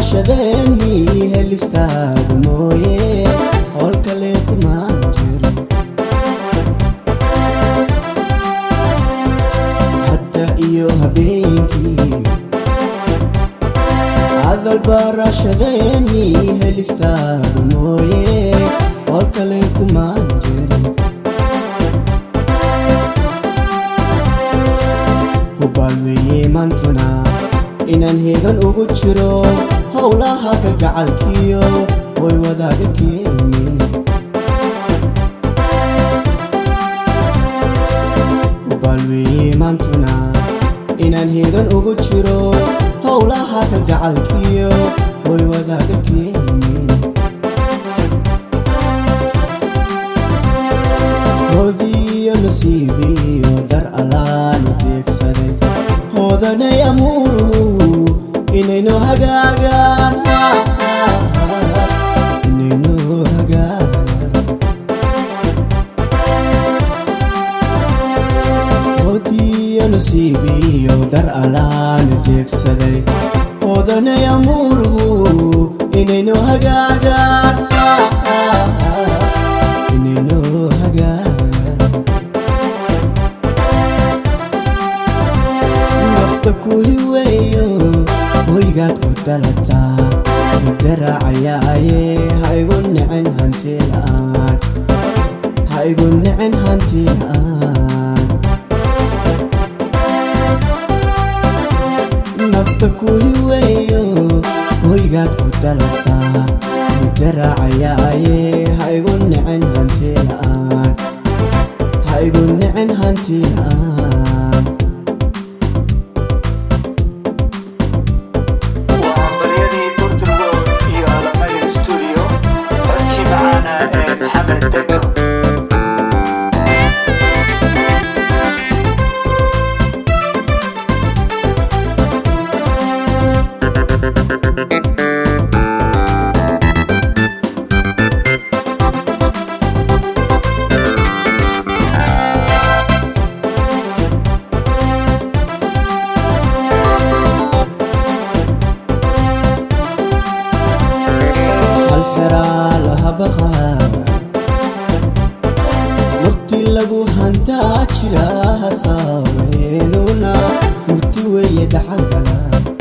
barashadeenii helistaadu mooye howl kale kuma jiro hatta iyo habeenkii hadal barashadeenii helistaadu mooye howl kale kuma jiro hubalweye maantuna inaan heegan ugu jiro howlaha kalgacalkiyo way wadaagalkeeni hubalweye maantuna inaan heegan ugu jiro howlaha kalgacalkiyo way wadaagalkeeni hodiyo nasiibiyo dar allaani deegsaday hoodanay amuuruhu inayno hagaagaan inayno hagaagaan hodiyo nasiibiyo dar allaani deegsaday hoodanay amuuruhu inayno hagaagaan inayno hagaagaan kuhiweyo hoygaad ku dhalataa idaracayaaye ha igu nicin hanti la'aan ha igu nicin hanti la'aan nafta kuhiweyo hoygaad ku dhalataa idaracayaaye ha igu nicin hanti la'aan ha igu nicin hanti la'aan murti lagu hantaa jira hasaaweynuna murti weeye dhaxalgala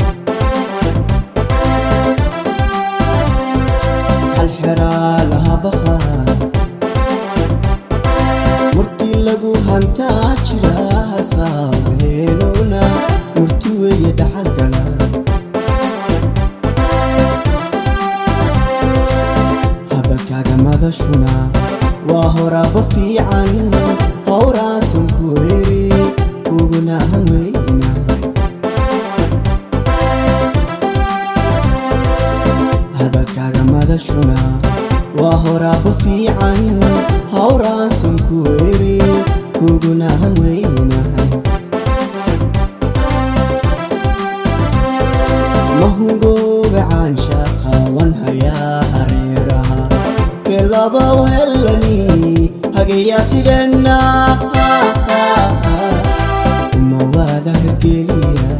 hal xiraa laha baqaa murti lagu hantaa jira hasaaweynuna murti weeye dhaxalgala madashuna waa horaaba fiican howraasan ku eri kuguna hanweynahay hadalkaaga madashuna waa horaaba fiican howraasan ku eri kuguna hanweynahay mahungooga caanshaaqaawan hayaa hareeraha laba wehelani hageeyaa sideenna uma waada hergeliya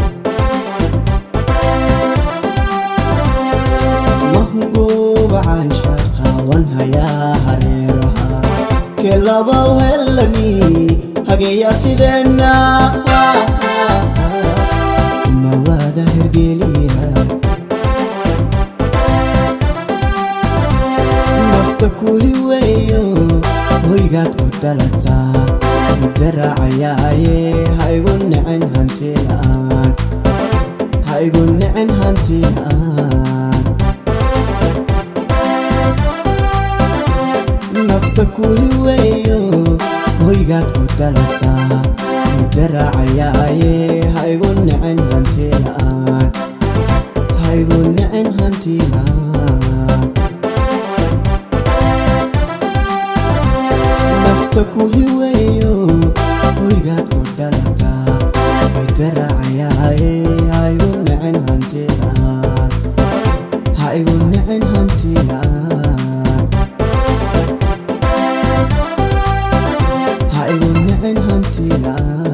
mahungooba caanshaaqaawan hayaa hareeraha kee laba wehelani hageeyaa sideenna uma waada hergeliya kuhiweyo hoygaad ku dhalataa idaracayaaye ha igu nicin hanti la'aan ha igu nicin hanti la'aan nafta kuhiweyo hoygaad ku dhalataa idaracayaaye ha igu nicin hanti la'aan ha igu nicin hanti la'aan kuhiweyo hoygaad ku dhalataa idaracayaaye ha igu nicin hanti la'aan ha igu nicin hanti la'aan ha igu nicin hanti la'aan